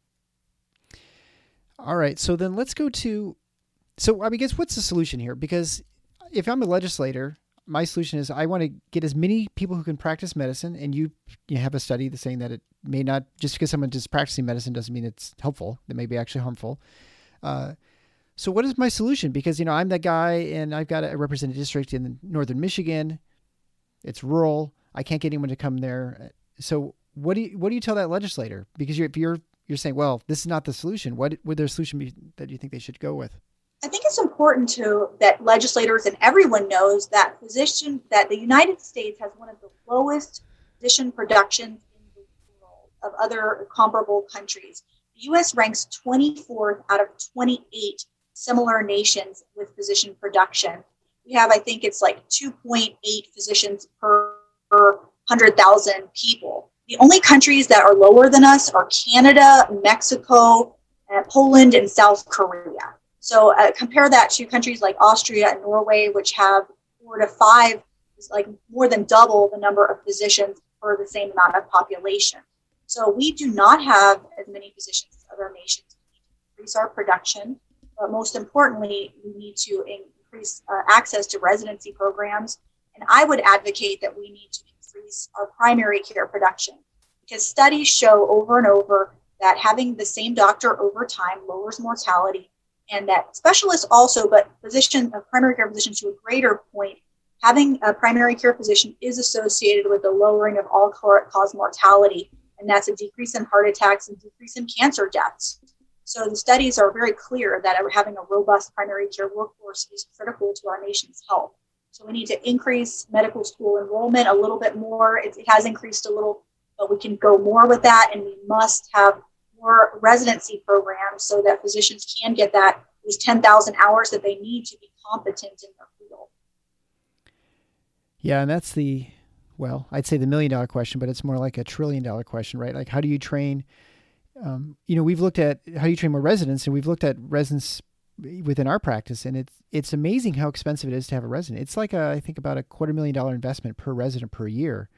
All right. So then let's go to, so I mean, guess what's the solution here? Because if I'm a legislator, my solution is I want to get as many people who can practice medicine, and you, you have a study that's saying that it may not, just because someone is practicing medicine doesn't mean it's helpful. It may be actually harmful. Uh, so what is my solution? Because, you know, I'm that guy and I've got a representative district in northern Michigan. It's rural. I can't get anyone to come there. So what do you, what do you tell that legislator? Because you're, if you're, you're saying, well, this is not the solution. What would their solution be that you think they should go with? I think it's important to that legislators and everyone knows that physician, that the United States has one of the lowest physician productions in the world of other comparable countries. The U S ranks twenty-fourth out of twenty-eight similar nations with physician production. We have, I think it's like two point eight physicians per, per one hundred thousand people. The only countries that are lower than us are Canada, Mexico, uh, Poland, and South Korea. So uh, compare that to countries like Austria and Norway, which have four to five, like more than double the number of physicians per the same amount of population. So we do not have as many physicians as other nations. We need to increase our production, but most importantly, we need to increase uh, access to residency programs. And I would advocate that we need to increase our primary care production, because studies show over and over that having the same doctor over time lowers mortality, and that specialists also, but physician, uh, primary care physicians to a greater point, having a primary care physician is associated with the lowering of all-cause mortality, and that's a decrease in heart attacks and decrease in cancer deaths. So the studies are very clear that having a robust primary care workforce is critical to our nation's health. So we need to increase medical school enrollment a little bit more. It, it has increased a little, but we can go more with that, and we must have more residency programs so that physicians can get that those ten thousand hours that they need to be competent in their field. Yeah, and that's the, well, I'd say the million dollar question, but it's more like a trillion dollar question, right? Like, how do you train? Um, you know, we've looked at how do you train more residents, and we've looked at residents within our practice, and it's it's amazing how expensive it is to have a resident. It's like a, I think about a quarter million dollar investment per resident per year.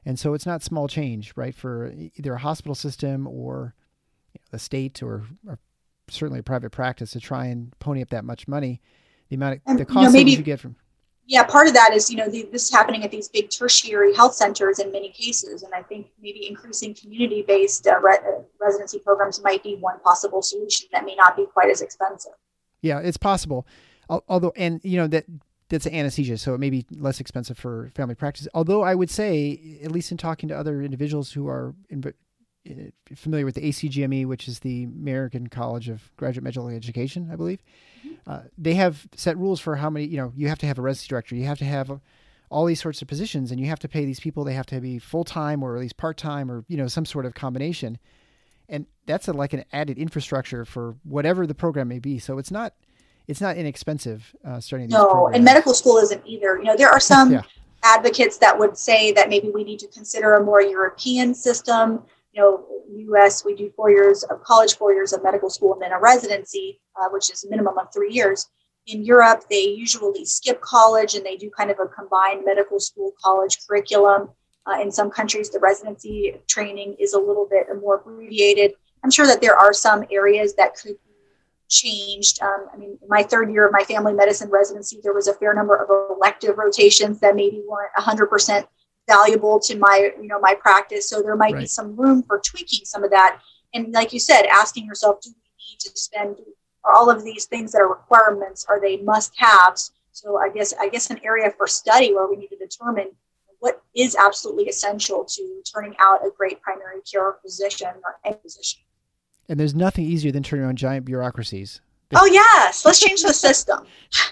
And so it's not small change, right, for either a hospital system or you know, the state or, or certainly a private practice to try and pony up that much money. The amount of and, the cost you know, maybe, savings you get from yeah, part of that is, you know, the, this is happening at these big tertiary health centers in many cases. And I think maybe increasing community-based uh, re- uh, residency programs might be one possible solution that may not be quite as expensive. Yeah, it's possible. Although, and you know, that that's anesthesia, so it may be less expensive for family practice. Although I would say, at least in talking to other individuals who are in, familiar with the A C G M E, which is the American College of Graduate Medical Education, I believe, uh, they have set rules for how many, you know, you have to have a residency director, you have to have a, all these sorts of positions, and you have to pay these people, they have to be full-time or at least part-time or, you know, some sort of combination. And that's a, like an added infrastructure for whatever the program may be. So it's not, it's not inexpensive uh, starting these No, programs. And medical school isn't either. You know, there are some yeah. advocates that would say that maybe we need to consider a more European system. You know, U S, we do four years of college, four years of medical school, and then a residency, uh, which is a minimum of three years. In Europe, they usually skip college and they do kind of a combined medical school college curriculum. Uh, in some countries, the residency training is a little bit more abbreviated. I'm sure that there are some areas that could be changed. Um, I mean, in my third year of my family medicine residency, there was a fair number of elective rotations that maybe weren't one hundred percent valuable to my, you know, my practice. So there might right. be some room for tweaking some of that. And like you said, asking yourself, do we need to spend, are all of these things that are requirements, are they must-haves? So I guess, I guess an area for study where we need to determine what is absolutely essential to turning out a great primary care physician or any physician. And there's nothing easier than turning on giant bureaucracies. Oh, yes. Let's change the system.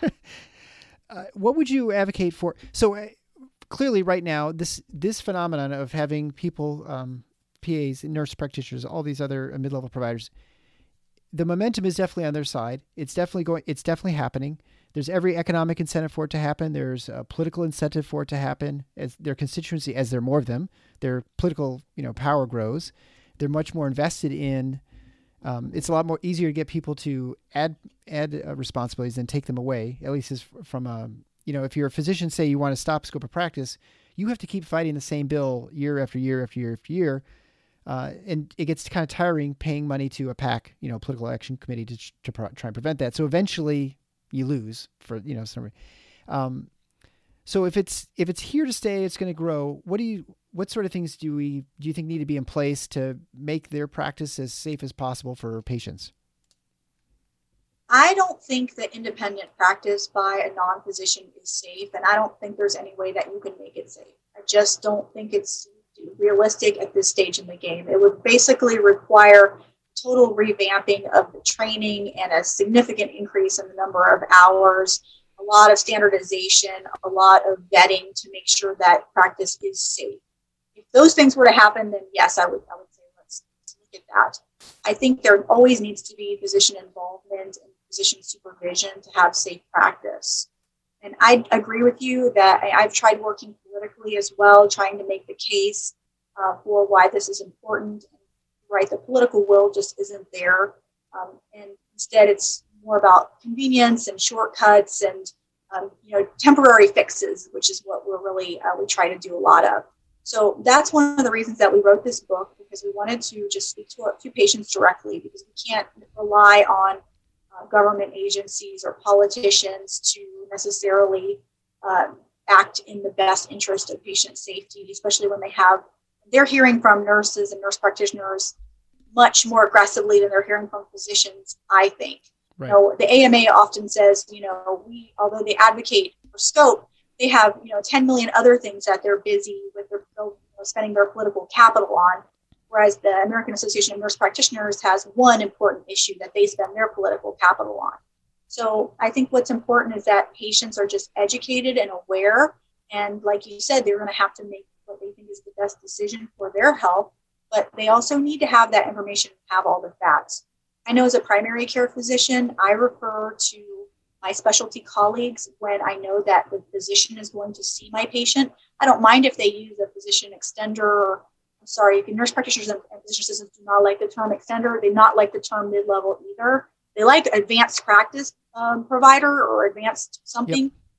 uh, what would you advocate for? So uh, clearly right now, this this phenomenon of having people, um, P As, nurse practitioners, all these other mid-level providers, the momentum is definitely on their side. It's definitely going. It's definitely happening. There's every economic incentive for it to happen. There's a political incentive for it to happen. As their constituency, as there are more of them, their political, you know, power grows. They're much more invested in. Um, it's a lot more easier to get people to add add uh, responsibilities than take them away. At least as from a, you know, if you're a physician, say you want to stop scope of practice, you have to keep fighting the same bill year after year after year after year. Uh, and it gets kind of tiring paying money to a PAC, you know, political action committee to to pro- try and prevent that. So eventually you lose for, you know, some. Um, so if it's if it's here to stay, it's going to grow. What do you what sort of things do we do you think need to be in place to make their practice as safe as possible for patients? I don't think that independent practice by a non-physician is safe, and I don't think there's any way that you can make it safe. I just don't think it's realistic at this stage in the game. It would basically require total revamping of the training and a significant increase in the number of hours, a lot of standardization, a lot of vetting to make sure that practice is safe. If those things were to happen, then yes, I would I would say let's, let's look at that. I think there always needs to be physician involvement and physician supervision to have safe practice. And I agree with you that I, I've tried working politically as well, trying to make the case uh, for why this is important. Right, the political will just isn't there. Um, and instead, it's more about convenience and shortcuts and um, you know, temporary fixes, which is what we're really, uh, we try to do a lot of. So that's one of the reasons that we wrote this book, because we wanted to just speak to, to patients directly, because we can't rely on uh, government agencies or politicians to necessarily uh, act in the best interest of patient safety, especially when they have, they're hearing from nurses and nurse practitioners much more aggressively than they're hearing from physicians, I think. Right. You know, the A M A often says, you know, we, although they advocate for scope, they have, you know, ten million other things that they're busy with, their, you know, spending their political capital on. Whereas the American Association of Nurse Practitioners has one important issue that they spend their political capital on. So I think what's important is that patients are just educated and aware. And like you said, they're going to have to make what they think is the best decision for their health. But they also need to have that information and have all the facts. I know as a primary care physician, I refer to my specialty colleagues when I know that the physician is going to see my patient. I don't mind if they use a physician extender, or I'm sorry, nurse practitioners and physician assistants do not like the term extender. They not like the term mid-level either. They like advanced practice um, provider or advanced something. Yep.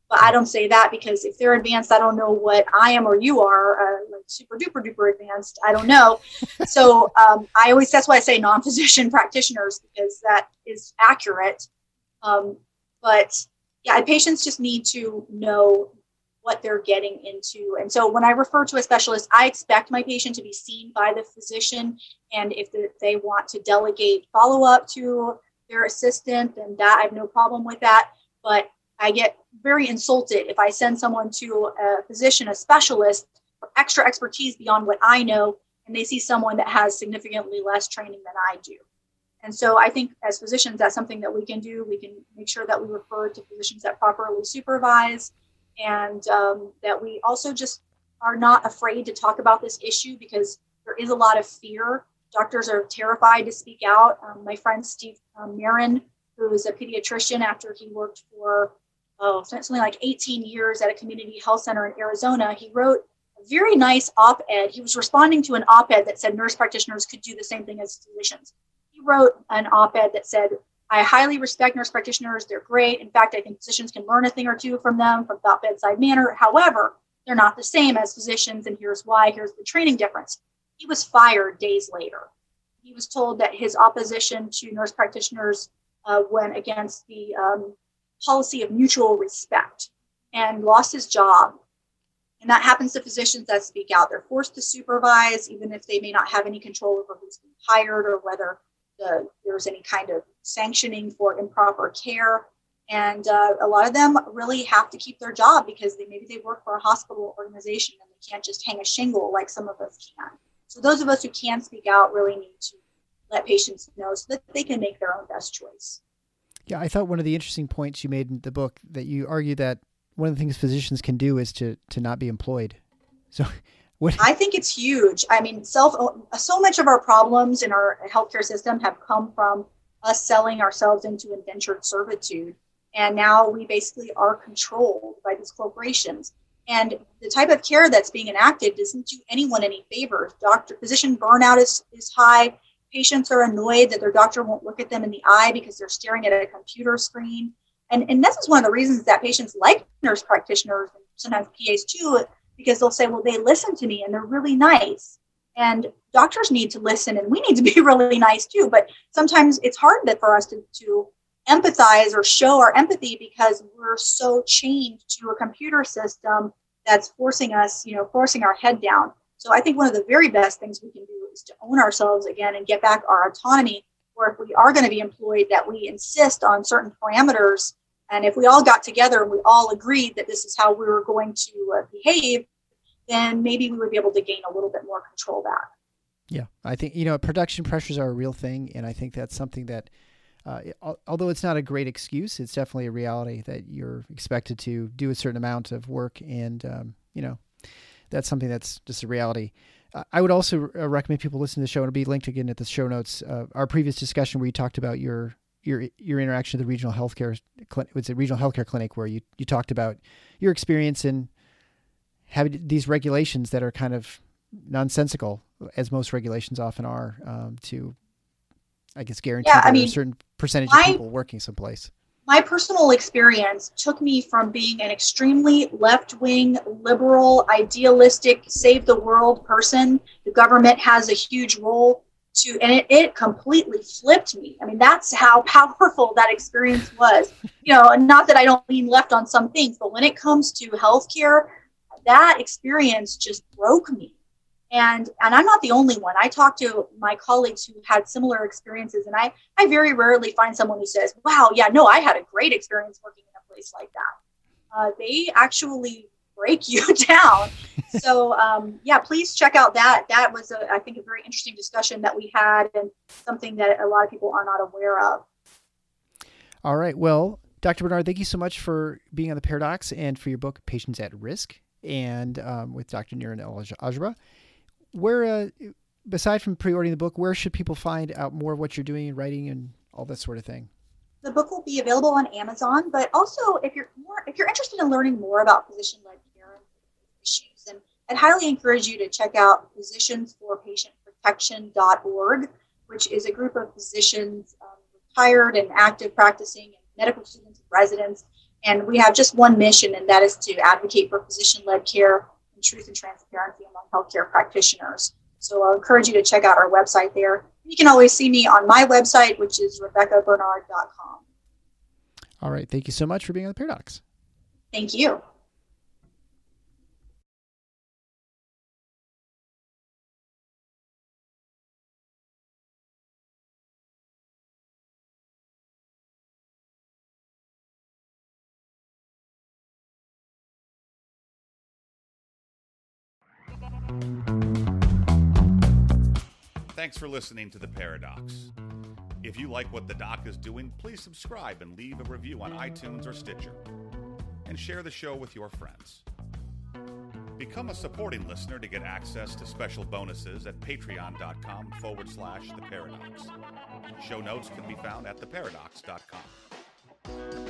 But I don't say that because if they're advanced, I don't know what I am or you are, uh, like super duper duper advanced. I don't know. So um, I always, that's why I say non-physician practitioners, because that is accurate. Um, but yeah, patients just need to know what they're getting into. And so when I refer to a specialist, I expect my patient to be seen by the physician. And if the, they want to delegate follow-up to their assistant, then that I have no problem with that. But I get very insulted if I send someone to a physician, a specialist, for extra expertise beyond what I know, and they see someone that has significantly less training than I do. And so I think as physicians, that's something that we can do. We can make sure that we refer to physicians that properly supervise, and um, that we also just are not afraid to talk about this issue, because there is a lot of fear. Doctors are terrified to speak out. Um, my friend Steve um, Marin, who is a pediatrician after he worked for oh, something like eighteen years at a community health center in Arizona, he wrote a very nice op-ed. He was responding to an op-ed that said nurse practitioners could do the same thing as physicians. He wrote an op-ed that said, I highly respect nurse practitioners. They're great. In fact, I think physicians can learn a thing or two from them, from thought bedside manner. However, they're not the same as physicians, and here's why. Here's the training difference. He was fired days later. He was told that his opposition to nurse practitioners uh, went against the um, policy of mutual respect, and lost his job. And that happens to physicians that speak out. They're forced to supervise, even if they may not have any control over who's being hired or whether the, there's any kind of sanctioning for improper care. And uh, a lot of them really have to keep their job because they maybe they work for a hospital organization and they can't just hang a shingle like some of us can. So those of us who can speak out really need to let patients know so that they can make their own best choice. Yeah, I thought one of the interesting points you made in the book that you argue that one of the things physicians can do is to to not be employed. So what? I think it's huge. I mean, self so much of our problems in our healthcare system have come from us selling ourselves into indentured servitude. And now we basically are controlled by these corporations. And the type of care that's being enacted doesn't do anyone any favors. Doctor, physician burnout is, is high. Patients are annoyed that their doctor won't look at them in the eye because they're staring at a computer screen. And, and this is one of the reasons that patients like nurse practitioners and sometimes P As too, because they'll say, well, they listen to me and they're really nice. And doctors need to listen and we need to be really nice too. But sometimes it's hard that for us to, to empathize or show our empathy because we're so chained to a computer system that's forcing us, you know, forcing our head down. So I think one of the very best things we can do is to own ourselves again and get back our autonomy, or if we are going to be employed, that we insist on certain parameters. And if we all got together and we all agreed that this is how we were going to uh, behave, then maybe we would be able to gain a little bit more control back. Yeah, I think, you know, production pressures are a real thing. And I think that's something that, uh, although it's not a great excuse, it's definitely a reality that you're expected to do a certain amount of work. And, um, you know, that's something that's just a reality. Uh, I would also uh, recommend people listen to the show, and it'll be linked again at the show notes. Uh, our previous discussion where you talked about your your your interaction with the regional healthcare clinic, it's a regional healthcare clinic where you, you talked about your experience in having these regulations that are kind of nonsensical, as most regulations often are, um, to, I guess, guarantee yeah, I that mean, a certain percentage my, of people working someplace. My personal experience took me from being an extremely left-wing, liberal, idealistic, save the world person, the government has a huge role, to, and it, it completely flipped me. I mean, that's how powerful that experience was. You know, not that I don't lean left on some things, but when it comes to healthcare, that experience just broke me. And and I'm not the only one. I talk to my colleagues who had similar experiences, and I, I very rarely find someone who says, wow, yeah, no, I had a great experience working in a place like that. Uh, they actually break you down. So, um, yeah, please check out that. That was, a, I think, a very interesting discussion that we had and something that a lot of people are not aware of. All right. Well, Doctor Bernard, thank you so much for being on the Paradox and for your book, Patients at Risk, and um, with Doctor Niran El-Ajra. Where, uh, aside from pre-ordering the book, where should people find out more of what you're doing and writing and all that sort of thing? The book will be available on Amazon, but also if you're more, if you're interested in learning more about physician-led care and issues, then I'd highly encourage you to check out physicians for patient protection dot org, which is a group of physicians, um, retired and active practicing, and medical students and residents And we have just one mission, and that is to advocate for physician-led care and truth and transparency among healthcare practitioners. So I'll encourage you to check out our website there. You can always see me on my website, which is rebecca bernard dot com. All right. Thank you so much for being on the Paradox. Thank you. Thanks for listening to The Paradox. If you like what the doc is doing, please subscribe and leave a review on iTunes or Stitcher. And share the show with your friends. Become a supporting listener to get access to special bonuses at patreon.com forward slash The Paradox. Show notes can be found at the paradox dot com.